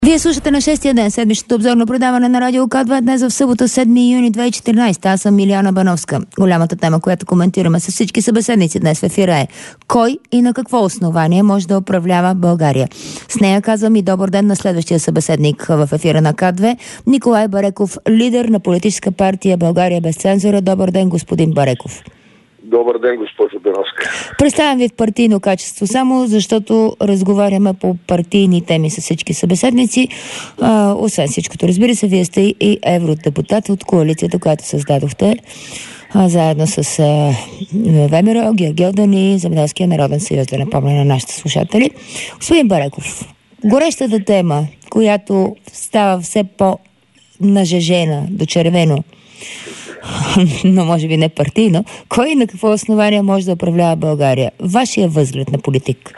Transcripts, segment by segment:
Вие слушате на 6-я ден седмичното обзорно предаване на Радио К2 днес в събота 7 юни 2014. Аз съм Милиана Бановска. Голямата тема, която коментираме с всички събеседници днес в ефира е: кой и на какво основание може да управлява България? С нея казвам и добър ден на следващия събеседник в ефира на К2, Николай Бареков, лидер на политическа партия България без цензура. Добър ден, господин Бареков. Добър ден, госпожо Бановска. Представям ви в партийно качество само, защото разговаряме по партийни теми с всички събеседници. Освен всичкото, разбира се, вие сте и евродепутат от коалицията, която създадохте заедно с ВМРО, Георги Дани, Земеделския народен съюз, да напомня на нашите слушатели. Господин Бареков, горещата тема, която става все по-нажежена до червено, но може би не партийно, кой и на какво основание може да управлява България? Вашия възглед на политик?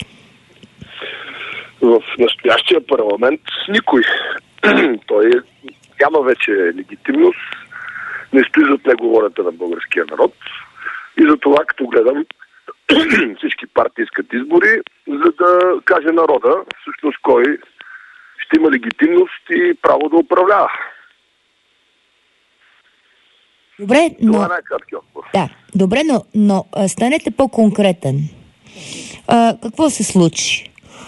В настоящия парламент никой. Той няма вече легитимност, не стои зад него волята на българския народ. И за това, като гледам, всички партии искат избори, за да каже народа всъщност кой ще има легитимност и право да управлява. Добре, но... Това е най-краткият отговор. Да, добре, но станете по-конкретен. Какво се случи?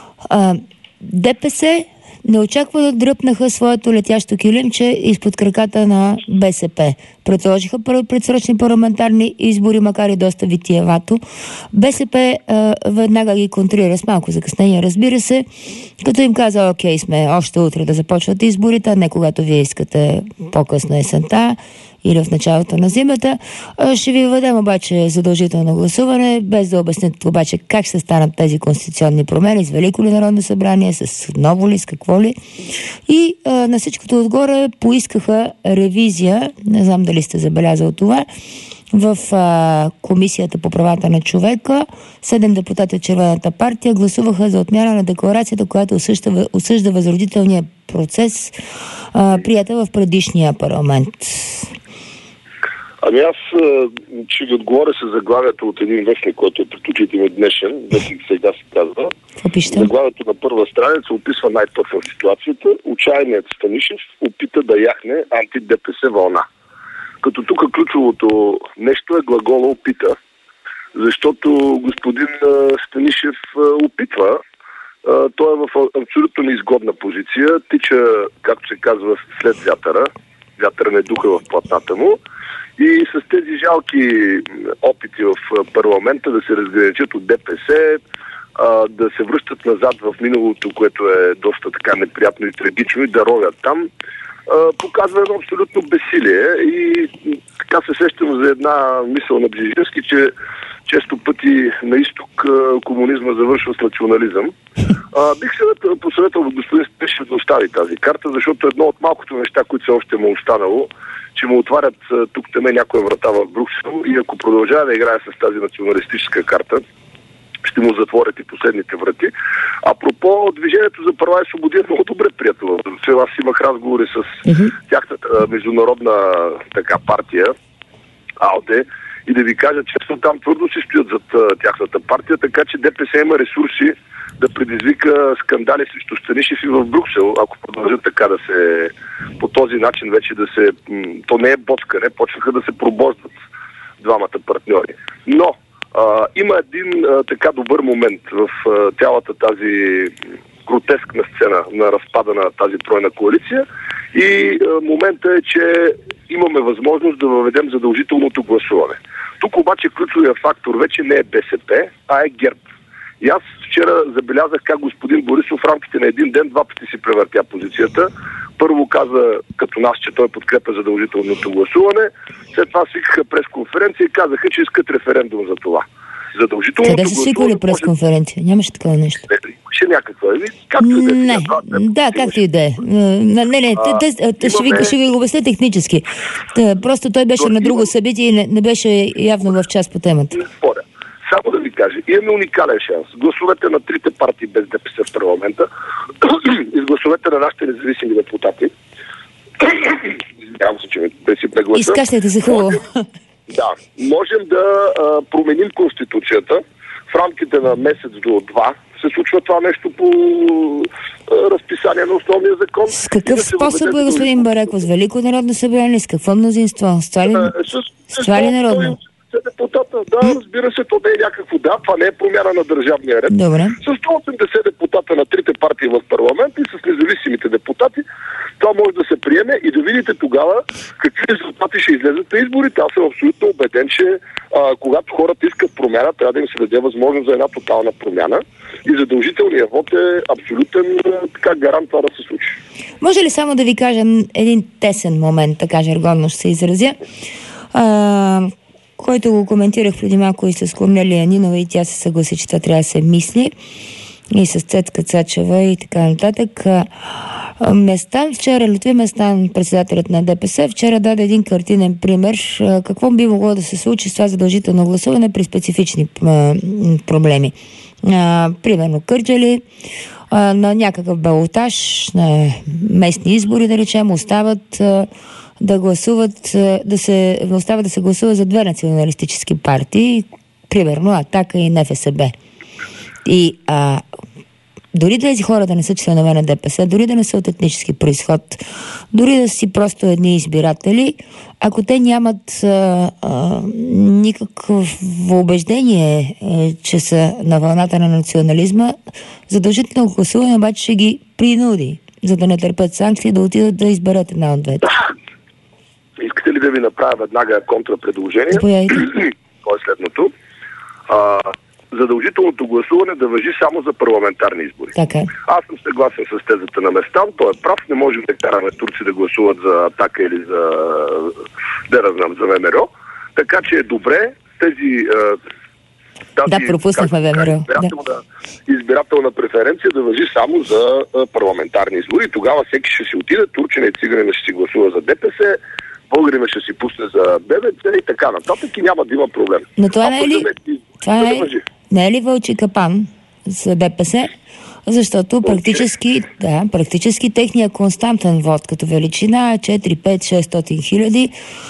ДПС неочаквано дръпнаха своето летящо килимче изпод краката на БСП. Предложиха предсрочни парламентарни избори, макар и доста витиевато. БСП веднага ги контрира с малко закъснение, разбира се, като им каза: окей, сме още утре да започват изборите, а не когато вие искате по-късно есента или в началото на зимата. Ще ви въведем обаче задължително гласуване, без да обясните обаче как ще станат тези конституционни промени, с Велико ли народно събрание, с ново ли, с какво ли. И на всичкото отгоре поискаха ревизия, не знам дали сте забелязал това, в Комисията по правата на човека. 7 депутати от Червената партия гласуваха за отмяна на декларацията, която осъжда възродителния процес, прията в предишния парламент. Ами аз ще ви отговоря с заглавието от един вестник, който е пред очите ми днешен. Вестник сега се казва. Заглавието на първа страница описва най-точно ситуацията. Отчаяният Станишев опита да яхне анти-ДПС вълна. Като тук ключовото нещо е глагола опита, защото господин Станишев опитва. Той е в абсолютно неизгодна позиция. Тича, както се казва, след вятъра. Вятъра не духа в платната му. И с тези жалки опити в парламента да се разграничат от ДПС, да се връщат назад в миналото, което е доста така неприятно и трагично, и да ровят там, показва едно абсолютно безсилие. И така се сещам за една мисъл на Бжежински, че често пъти на изток комунизма завършва с национализъм. Бих се посъветвал господин Станишев да остави тази карта, защото едно от малкото неща, които все още му е останало, че му отварят тук-таме някоя врата в Брюксел, и ако продължава да играе с тази националистическа карта, ще му затворят и последните врати. Апропо, Движението за права и свободи е много добре приятел. Аз имах разговори с тяхната международна партия, АЛДЕ, и да ви кажа, често там твърдо си стоят зад тяхната партия, така че ДПС има ресурси да предизвика скандали срещу Станишев и в Брюксел, ако продължат така да се, по този начин вече да се, то не е боцкане, почнаха да се пробождат двамата партньори. Но има един така добър момент в цялата тази гротескна сцена на разпада на тази тройна коалиция, и момента е, че имаме възможност да въведем задължителното гласуване. Тук обаче ключовия фактор вече не е БСП, а е ГЕРБ. И аз вчера забелязах как господин Борисов в рамките на един ден 2 пъти си превъртя позицията. Първо каза като нас, че той подкрепя задължителното гласуване, след това свикаха пресконференция и казаха, че искат референдум за това. Задължителното къде са свиквали пресконференция? Нямаше такова нещо. Ще някаква. Както и да е. Да, както и да е. Ще ви го обясня технически. Просто той беше на друго събитие и не беше явно в час по темата. Не споря. Само да ви кажа, имаме уникален шанс. Гласовете на трите партии без ДПС в парламента и с гласовете на нашите независими депутати. Извинявам се, че ме си прегласа. Изкашляйте се хубаво. Да, можем да променим Конституцията в рамките на месец до 2. Се случва това нещо по разписание на основния закон. С какъв способ е, господин Бареков? С Велико народно събрание? С какво мнозинство? С това ли народно? Депутата, да, разбира се, то не е някакво, това не е промяна на държавния ред. Добре. С 180 депутата на трите партии в парламент и с независимите депутати, това може да се приеме и да видите тогава какви резултати ще излезат на изборите. Аз съм абсолютно убеден, че когато хората искат промяна, трябва да им се даде възможност за една тотална промяна и задължителният вод е абсолютен гарант това да се случи. Може ли само да ви кажа един тесен момент, така жаргонно ще се изразя, който го коментирах преди малко и с Корнелия Нинова и тя се съгласи, че това трябва да се мисли, и с Цецка Цачева и така нататък. Лютви Местан, председателят на ДПС, вчера даде един картинен пример какво би могло да се случи с това задължително гласуване при специфични проблеми. Примерно Кърджали, на някакъв балотаж, на местни избори, да речем, остават да се гласува за две националистически партии, примерно Атака и НФСБ. И дори тези хора да не са членове на ДПС, дори да не са от етнически произход, дори да си просто едни избиратели, ако те нямат никакво убеждение, че са на вълната на национализма, задължително гласуване обаче ще ги принуди, за да не търпят санкции, да отидат да изберат една от двете. Искате ли да ви направя веднага контрапредложение? Заповядайте. То е следното. Задължителното гласуване да важи само за парламентарни избори. Така. Аз съм съгласен с тезата на Местан. Той е прав. Не можем да караме турци да гласуват за Атака или за ВМРО. Така че е добре тези пропуснахме ВМРО. избирателна преференция да важи само за парламентарни избори. Тогава всеки ще си отиде, турчина и циганина ще си гласува за ДПС, българина ще си пусне за БВЦ и така нататък и няма да има проблем. Но това не е ли вълчи капан за ДПС? Защото практически техният константен вод като величина е 4, 5, 600 хиляди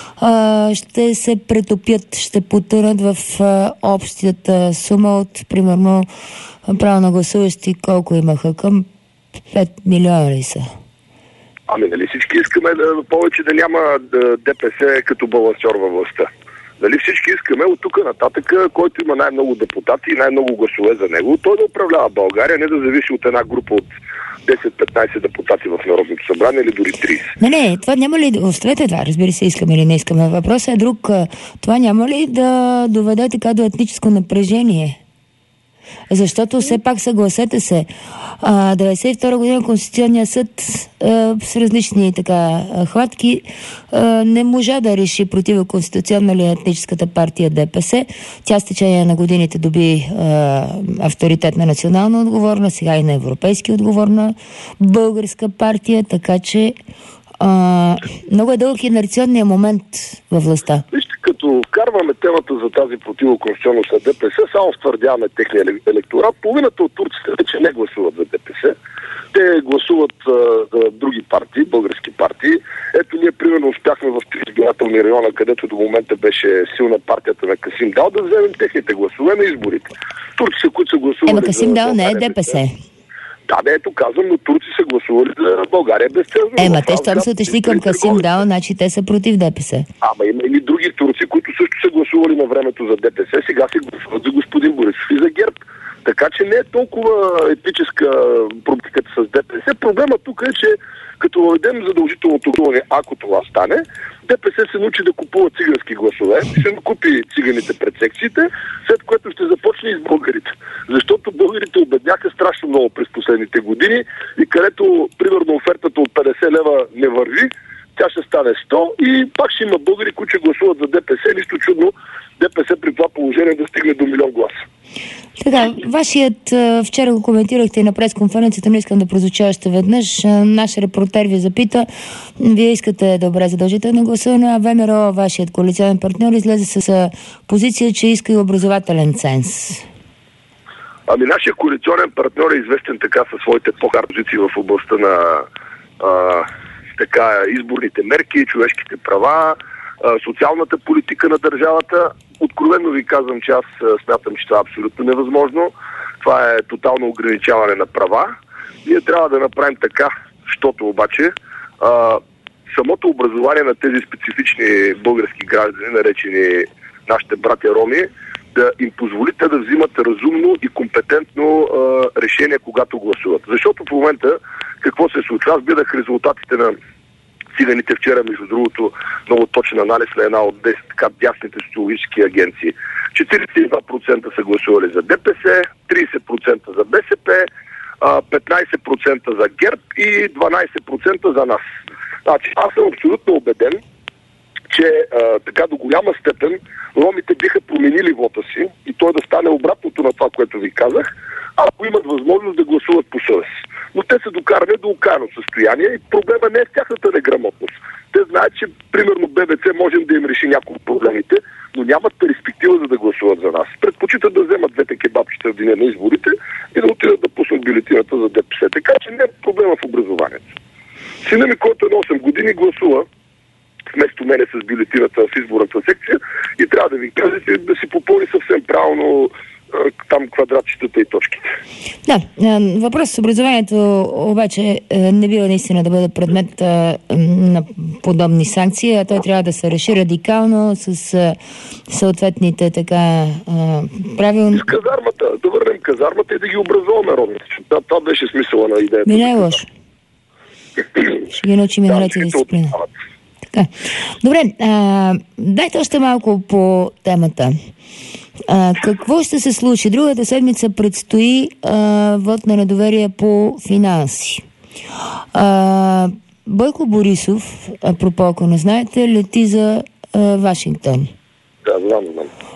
ще се претопят, ще потънат в общата сума от примерно право на гласуващи, колко имаха към 5 милиона ли са? Нали всички искаме повече да няма ДПС като балансьор във властта. Нали всички искаме от тук нататък, който има най-много депутати и най-много гласове за него, той да управлява България, не да зависи от една група от 10-15 депутати в Народното събрание или дори 30. Не, това няма ли... Оставете това, разбира се, искаме или не искаме. Въпросът е друг. Това няма ли да доведе така до етническо напрежение? Защото все пак, съгласете се, 1992 година Конституционният съд с различни хватки не можа да реши противоконституционна ли етническата партия ДПС. Тя с течение на годините доби авторитет на национално отговорна, сега и на европейски отговорна българска партия, така че много е дълъг инерционния момент във властта. Вижте, като вкарваме темата за тази противоконституционност на ДПС, само втвърдяваме техния електорат. Половината от турците вече не гласуват за ДПС. Те гласуват за други партии, български партии. Ето ние примерно успяхме в три избирателни района, където до момента беше силна партията на Касим Дал, да вземем техните гласове на изборите. Турците, които са гласували... Касим Дал не е ДПС. Да, ето казвам, но турци са гласували за България безцелно. Те щом са отишли към Касим Дал, значи те са против ДПС. Има и други турци, които също са гласували на времето за ДПС, сега се гласуват за господин Борисов и за ГЕРБ. Така че не е толкова етническа проблемата с ДПС. Проблема тук е, че като въведем задължителното гласуване, ако това стане, ДПС се научи да купува цигански гласове, ще накупи циганите пред секциите, след което ще започне и с българите. Защото българите обедняха страшно много през последните години и където, примерно, офертата от 50 лева не върви, тя ще стане 100 и пак ще има българи, които ще гласуват за ДПС. Нищо чудно ДПС при това положение да стигне до 1 милион гласа. Така, вашият, вчера го коментирахте и на пресконференцията, но искам да прозвуча още веднъж. Наш репортер ви запита, вие искате добре задължително гласуване, а ВМРО, вашият коалиционен партньор, излезе с позиция, че иска и образователен ценз. Нашия коалиционен партньор е известен така със своите по-хард позиции в областта на изборните мерки, човешките права, социалната политика на държавата. Откровено ви казвам, че аз смятам, че това е абсолютно невъзможно. Това е тотално ограничаване на права. Ние трябва да направим така, защото обаче самото образование на тези специфични български граждани, наречени нашите братя роми, да им позволите да взимат разумно и компетентно решение, когато гласуват. Защото в момента какво се случва? Аз гледах резултатите на циганите вчера, между другото, много точен анализ на една от 10 така дясните социологически агенции. 42% са гласували за ДПС, 30% за БСП, 15% за ГЕРБ и 12% за нас. Значи, аз съм абсолютно убеден, че така до голяма степен ромите биха променили вота си и той да стане обратното на това, което ви казах, ако имат възможност да гласуват по съвест. Но те са докарани до окаяно състояние и проблема не е в тяхната неграмотност. Те знаят, че примерно ББЦ можем да им реши някои от проблемите, но нямат перспектива за да гласуват за нас. Предпочитат да вземат двете кебабчета в деня на изборите и да отидат да пуснат бюлетината за ДПС. Така че не е проблема в образованието. Сина ми, който е на 8 години, гласува вместо мене с бюлетината в изборната секция и трябва да ви кажа, че да си попълни съвсем правилно там квадратчетата и точките. Да, въпрос с образованието обаче не бива наистина да бъде предмет на подобни санкции, а той трябва да се реши радикално с съответните така правилни... С казармата, да върнем казармата и да ги образуваме ромите. Това беше смисъла на идеята. Не е лошо. Ще ги научим и на ред и дисциплина. Така. Добре, дайте още малко по темата. Какво ще се случи? Другата седмица предстои вод на недоверие по финанси. Бойко Борисов, апропо, ако не знаете, лети за Вашингтон. Да, знам.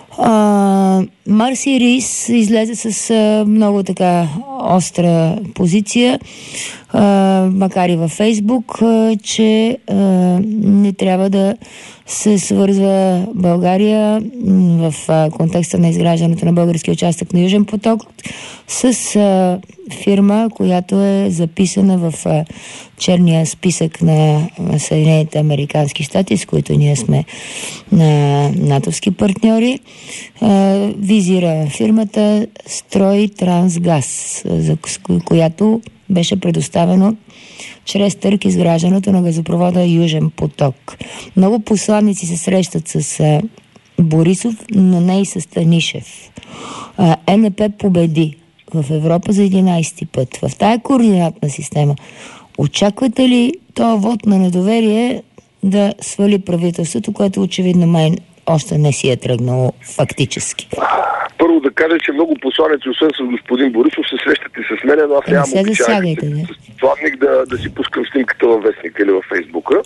Марси Рис излезе с много така остра позиция, макар и във Фейсбук, че не трябва да се свързва България в контекста на изграждането на български участък на Южен поток с фирма, която е записана в черния списък на Съединените американски щати, с които ние сме натовски партньори. Визира фирмата Стройтрансгаз, за която беше предоставено чрез търг изграждането на газопровода Южен поток. Много посланици се срещат с Борисов, но не и с Станишев. ЕНП победи в Европа за 11-ти път. В тая координатна система очаквате ли този вод на недоверие да свали правителството, което очевидно май още не си е тръгнало фактически? Първо да кажа, че много посланици, освен с господин Борисов, се срещат и с мене, но аз нямам обичай с посланник да си пускам снимката във вестника или във Фейсбука.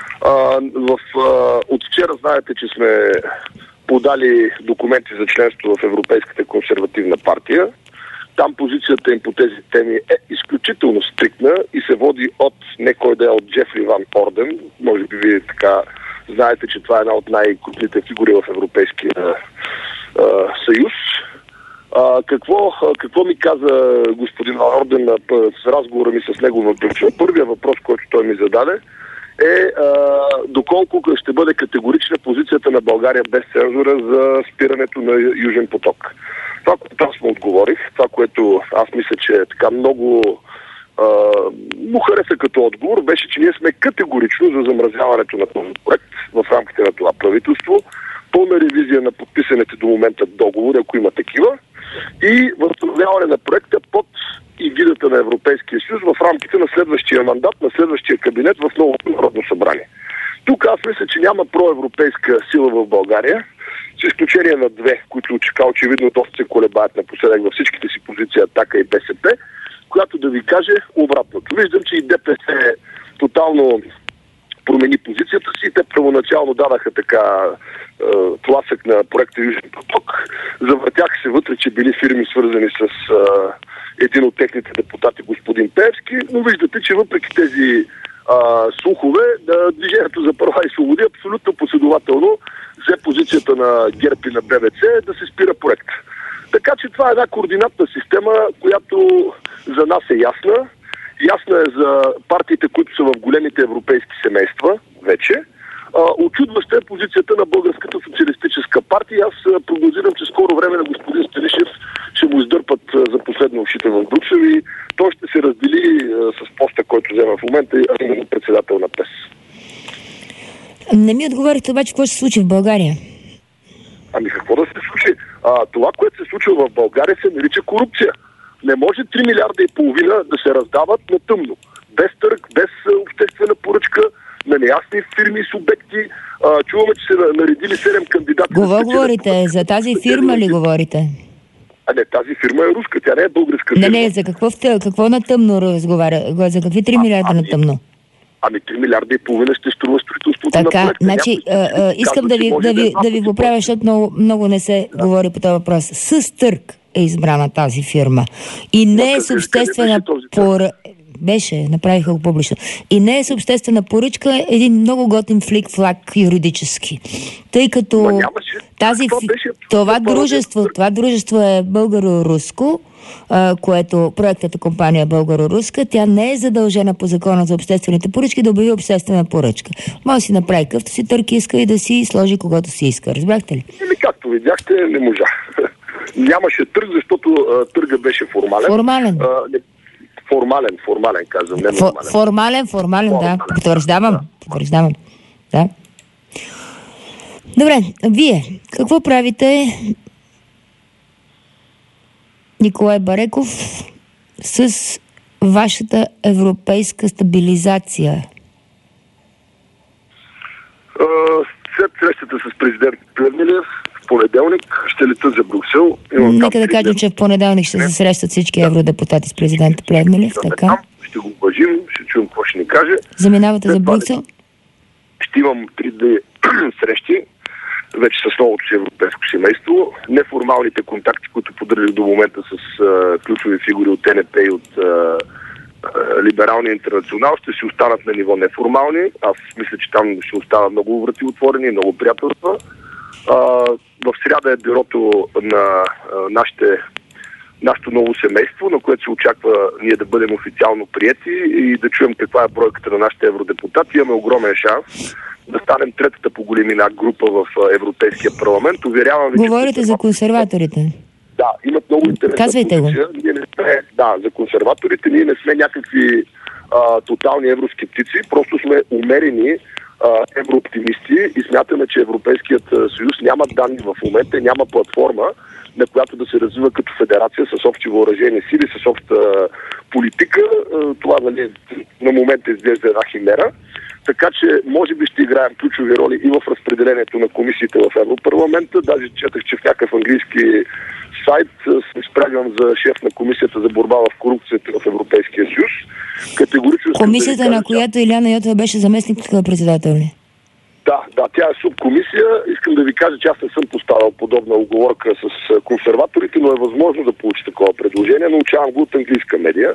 От вчера знаете, че сме подали документи за членство в Европейската консервативна партия. Там позицията им по тези теми е изключително стриктна и се води от не кой да е от Джефри Ван Орден. Може би вие така знаете, че това е една от най-крупните фигури в Европейския съюз. Какво ми каза господин Орден с разговора ми с него в Брюксел? Първият въпрос, който той ми зададе, е доколко ще бъде категорична позицията на България без цензура за спирането на Южен поток. Това, което аз му отговорих, това, което аз мисля, че така много му хареса като отговор, беше, че ние сме категорично за замразяването на този проект в рамките на това правителство, пълна ревизия на подписаните до момента договори, ако има такива, и възстановяване на проекта под егидата на Европейския съюз в рамките на следващия мандат, на следващия кабинет в новото Народно събрание. Тук аз мисля, че няма проевропейска сила в България, с изключение на две, които очевидно доста се колебаят напоследък във всичките си позиции, Атака и БСП, която да ви каже обратното. Виждам, че и ДПС тотално промени позицията си. Те първоначално дадаха така тласък на проекта Южен поток. Завъртяха се вътре, че били фирми свързани с един от техните депутати, господин Пеевски, но виждате, че въпреки тези слухове, Движението за права и свободи абсолютно последователно взе позицията на ГЕРБ и на ББЦ да се спира проект. Така че това е една координатна система, която за нас е ясна. Ясна е за партиите, които са в големите европейски семейства вече. Очудваща е позицията на Българската социалистическа партия. Аз прогнозирам, че скоро време на господин Станишев ще му издърпат за последно ушите в Брюксел и той ще се раздели с поста, който взема в момента, а именно председател на ПЕС. Не ми отговорихте обаче какво ще се случи в България. Ами какво да се случи? Това, което се случва в България, се нарича корупция. Не може 3 милиарда и половина да се раздават на тъмно. Без търг, без обществена поръчка, на неясни фирми и субекти. Чуваме, че се наредили 7 кандидати. Какво говорите? За тази фирма ли говорите? Не, тази фирма е руска, тя не е българска фирма. Не, за какво на тъмно разговаря? За какви 3 милиарда на тъмно? 3 милиарда и половина ще струва строителството на проекта. Значи, искам да ви поправя, защото много не се говори по този въпрос. С търг е избрана тази фирма. И не е с обществена поръчка. Направиха го публично. И не е с обществена поръчка, един много готин флик-флак юридически. Тъй като това дружество е българо-руско, което проектната компания е българо-руска, тя не е задължена по закона за обществените поръчки да обяви обществена поръчка. Може да си направи къвто си търг иска и да си сложи когото си иска. Разбрахте ли? Както видяхте, не можа. Нямаше търг, защото търга беше формален. Формален, казвам. Не Формален, да. Потвърждавам. Да. Добре, вие какво правите, Николай Бареков, с вашата европейска стабилизация? След срещата с президент Плевнелиев в понеделник ще лета за Брюксел. Нека да кажем, че в понеделник ще се срещат всички евродепутати с президента Плевнелиев. Така. Ще го уважим, ще чуем какво ще ни каже. Заминавате за Брюксел? Ще имам 3 дни срещи вече с новото си европейско семейство. Неформалните контакти, които поддържах до момента с ключови фигури от ТНП и от Либералния интернационал, ще си останат на ниво неформални. Аз мисля, че там ще остава много врати отворени и много приятелства. В сряда е бюрото на нашето ново семейство, на което се очаква ние да бъдем официално приети и да чуем каква е бройката на нашите евродепутати. Имаме огромен шанс да станем третата по големина група в Европейския парламент. Уверявам ви, говорите за консерваторите? Да, имат много интересна позиция. За консерваторите ние не сме някакви тотални евроскептици, просто сме умерени еврооптимисти и смятаме, че Европейският съюз няма данни в момента, няма платформа, на която да се развива като федерация с общи въоръжени сили, с обща политика. Това на момента изглежда една химера. Така че може би ще играем ключови роли и в разпределението на комисиите в Европарламента. Даже четах, че в някакъв английски сайт се изпрягам за шеф на комисията за борба в корупцията в Европейския съюз. Категорично комисията, на която Илияна Йотова беше заместник председател ли? Да, тя е субкомисия. Искам да ви кажа, че аз не съм поставил подобна уговорка с консерваторите, но е възможно да получи такова предложение. Научавам го от английска медия.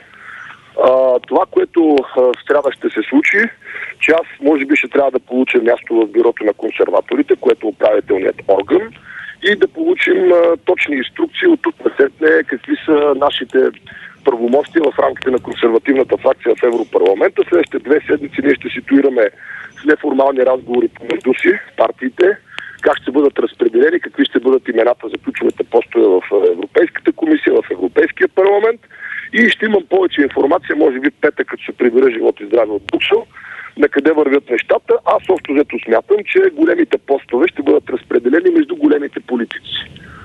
Това, което в сряда ще се случи, че аз може би ще трябва да получа място в бюрото на консерваторите, което е управителният орган, и да получим точни инструкции от тук насетне какви са нашите правомощия в рамките на консервативната фракция в Европарламента. Следващите 2 седмици ние ще ситуираме с неформални разговори помежду си, партиите, как ще бъдат разпределени, какви ще бъдат имената за ключовите постове в Европейската комисия, в Европейския парламент. И ще имам повече информация, може би петък, като се прибера живот и здраве от Брюксел, на къде вървят нещата. Аз общо взето смятам, че големите постове ще бъдат разпределени между големите политици.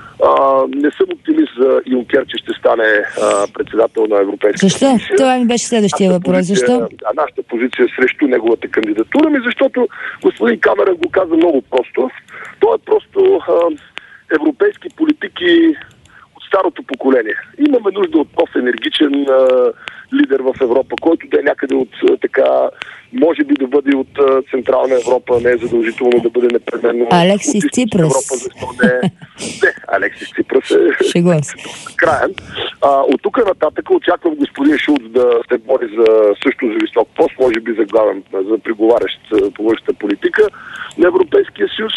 Не съм оптимист за Юнкер, че ще стане председател на Европейската комисия. Защо? Това ми беше следващия въпрос. Защо? Нашата позиция е срещу неговата кандидатура, защото господин Камерън го каза много просто. Той е просто европейски политики старото поколение. Имаме нужда от енергичен лидер в Европа, който да е някъде от може би да бъде от Централна Европа, не е задължително да бъде непременно Алексис Ципрас. Алексис Ципрас е краен. От тук нататък очаквам господин Шулц да се бори също за висок пост, може би за главен, за преговарящ по външната политика на Европейския съюз.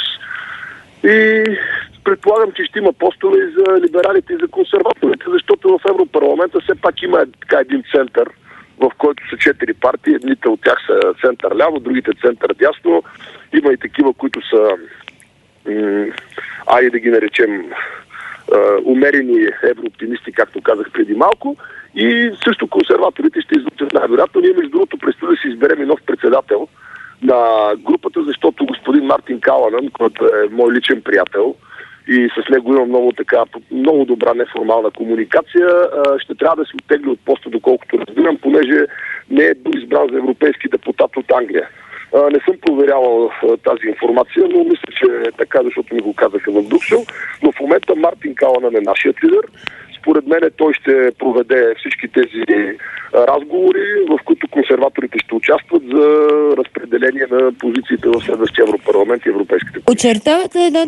И предполагам, че ще има постове и за либералите и за консерваторите, защото в Европарламента все пак има един център, в който са 4 партии. Едните от тях са център-ляво, другите център-дясно. Има и такива, които са, да ги наречем, умерени еврооптимисти, както казах преди малко, и също консерваторите ще излучат най-вероятно. Ние, между другото, предстои да си изберем и нов председател на групата, защото господин Мартин Каланън, който е мой личен приятел, и с него имам много добра неформална комуникация, ще трябва да се оттегли от поста, доколкото разбирам, понеже не е бил избран за европейски депутат от Англия. Не съм проверявал тази информация, но мисля, че е така, защото ми го казаха в Брюксел. Но в момента Мартин Каланън е нашият лидер. Според мен той ще проведе всички тези разговори, в които консерваторите ще участват за разпределение на позициите в следващия Европарламент и Европейските комисии. Очертавате една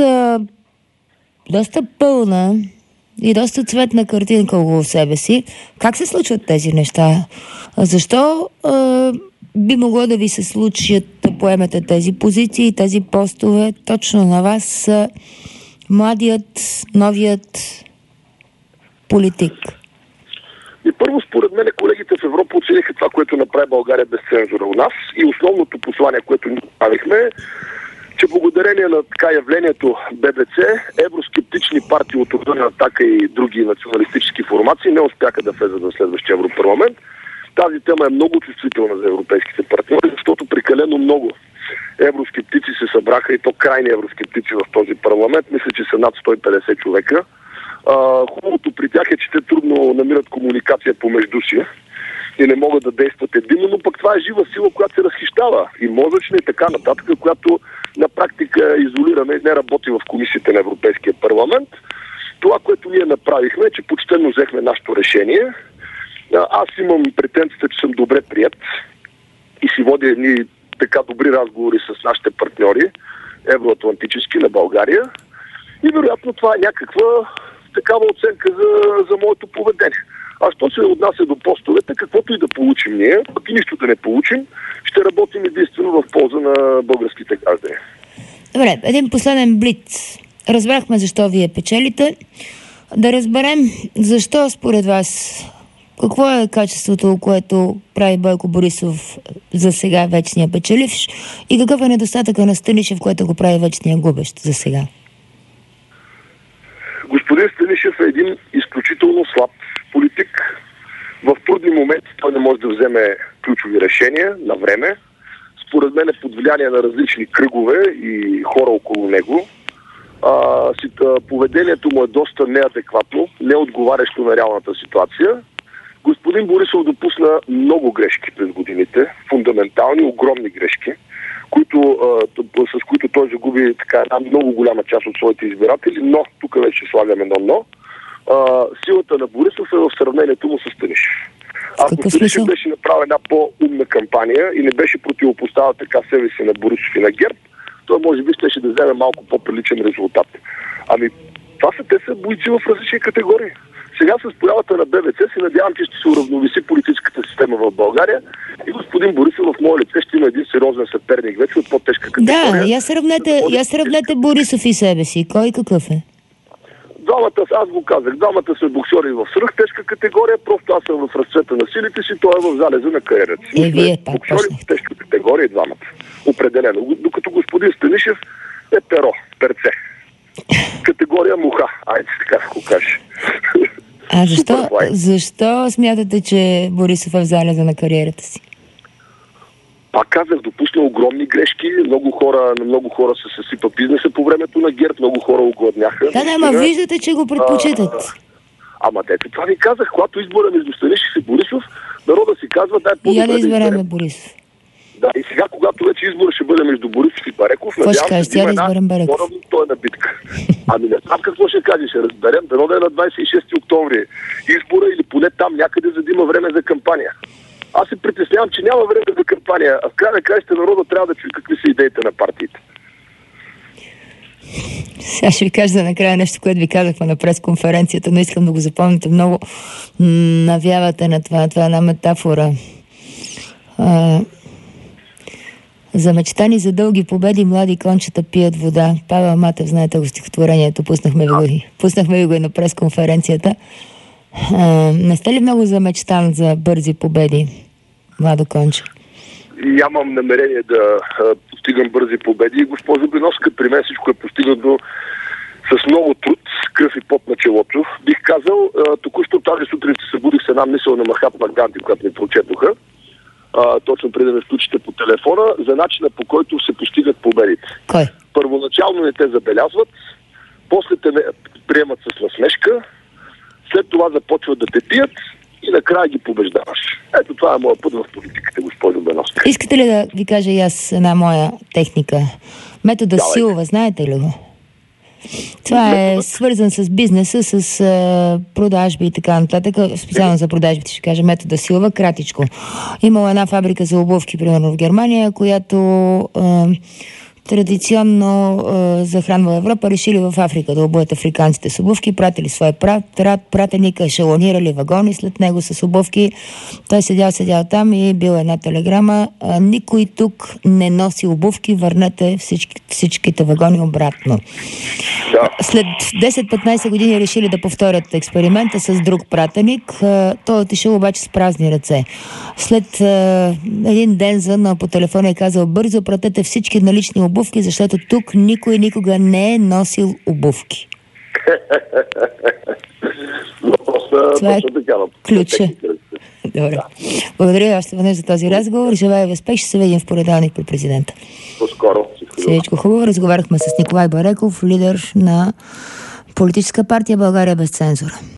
доста пълна и доста цветна картинка около себе си. Как се случват тези неща? Защо би могло да ви се случат да поемете тези позиции и тези постове точно на вас, младият, новият политик? И първо, според мен, колегите в Европа оцениха това, което направи България без цензура у нас, и основното послание, което ние правихме, че благодарение на така явлението ББЦ, евроскептични партии от рода на Атака и други националистически формации не успяха да влезат в следващия Европарламент. Тази тема е много чувствителна за европейските партньори, защото прекалено много евроскептици се събраха, и то крайни евроскептици в този парламент. Мисля, че са над 150 човека. Хубавото при тях е, че те трудно намират комуникация помежду си и не могат да действат единно, но пък това е жива сила, която се разхищава и мозъчна и така нататък, която на практика изолираме и не работи в комисиите на Европейския парламент. Това, което ние направихме, е, че почтено взехме нашето решение. Аз имам претенцията, че съм добре прият и си водя едни така добри разговори с нашите партньори, евроатлантически, на България. И вероятно това е някаква такава оценка за моето поведение. А що се отнася до постовете, каквото и да получим ние, пък и нищо да не получим, ще работим единствено в полза на българските граждани. Добре, един последен блиц. Разбрахме защо вие печелите. Да разберем защо според вас, какво е качеството, което прави Бойко Борисов за сега вечния печеливш, и какъв е недостатъка на Станишев, което го прави вечния губещ за сега? Господин Станишев е един изключително слаб политик. В трудни моменти той не може да вземе ключови решения на време. Според мен е под влияние на различни кръгове и хора около него. Поведението му е доста неадекватно, неотговарящо на реалната ситуация. Господин Борисов допусна много грешки през годините, фундаментални, огромни грешки, с които той загуби така една много голяма част от своите избиратели, но тук вече слагаме едно но. Силата на Борисов е в сравнението му с Станишев. Ако Станишев беше направил една по-умна кампания и не беше противопоставил така себе си на Борисов и на ГЕРБ, той може би ще да вземе малко по-приличен резултат. Те са бойци в различни категории. Сега с появата на ББЦ се надявам, че ще се уравновеси политическата система в България и господин Борисов в мое лице ще има един сериозен съперник вече от по-тежка категория. Да, я сравнете Борисов и себе си. Кой какъв е? Аз го казах, двамата са боксери в свръхтежка категория, просто аз съм в разцвета на силите си, той е в залеза на кариерата си. Вие пак боксери в тежка категория и двамата. Определено. Докато господин Станишев е перце. Категория муха. Айде, така да го кажа. Защо смятате, че Борисов е в залеза на кариерата си? Пак казах, допусна огромни грешки. На много хора се съсипа бизнеса по времето на ГЕРБ, много хора огладняха. Виждате, че го предпочитат. Това ви казах, когато избора между Станишев и Борисов, народа си казва, да изберем Борисов. Да, и сега, когато вече избора ще бъде между Борисов и Бареков, надявам се да има една по-равностойна битка. Не знам какво ще кажеш, ще разберем, дано да е на 26 октомври избора или поне там някъде, за да има време за кампания. Аз се притеснявам, че няма време за кампания, а в края на краищата народа трябва да чуе какви са идеите на партиите. Сега ще ви кажа за накрая нещо, което ви казахме на пресконференцията, но искам да го запомните много. Навявате на това. Това е една метафора. За мечтани за дълги победи млади кончета пият вода. Павел Матев, знаете го стихотворението, пуснахме ви го и на пресконференцията. Не сте ли много замечтан за бързи победи, младо конче? Нямам намерение да постигам бързи победи. Госпожо Биновска, при мен всичко е постигнато с много труд, кръв и пот на челото, бих казал. Току-що тази сутрин се събудих с една мисъл на Махатма Ганди, която ми прочетоха, точно преди да ме включите по телефона, за начина по който се постигат победите. Кой? Първоначално не те забелязват, после те приемат с насмешка, след това започват да те пият и накрая ги побеждаваш. Ето това е моя път в политиката, госпожо Беновска. Искате ли да ви кажа и аз една моя техника? Метода Силова, знаете ли го? Това е свързан с бизнеса, с продажби и така нататък. Специално за продажбите ще кажа метода Силова, кратичко. Имала една фабрика за обувки, примерно в Германия, която традиционно захранва Европа, решили в Африка да обуят африканците с обувки, пратили свой пратеник, ешелонирали вагони след него с обувки. Той седял там и бил една телеграма: никой тук не носи обувки, върнете всичките вагони обратно. След 10-15 години решили да повторят експеримента с друг пратеник. Той отишъл обаче с празни ръце. След един ден звънна по телефона и казал: бързо пратете всички налични обувки, защото тук никой никога не е носил обувки. Това е ключа. Добре. Благодаря още веднъж за този разговор. Желая ви успех. Ще се видим в понеделник при президента. По-скоро. Всичко хубаво. Разговаряхме с Николай Бареков, лидер на политическа партия България без цензура.